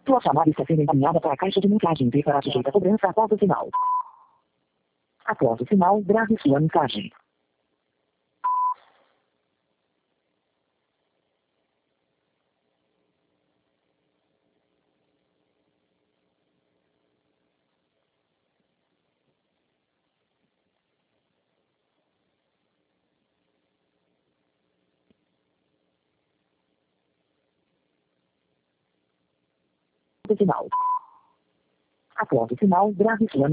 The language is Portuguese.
Sua chamada está sendo encaminhada para a caixa de mensagens e será sujeita a cobrança após o sinal. Após o sinal, grave sua mensagem. Final. Após o sinal, grave sua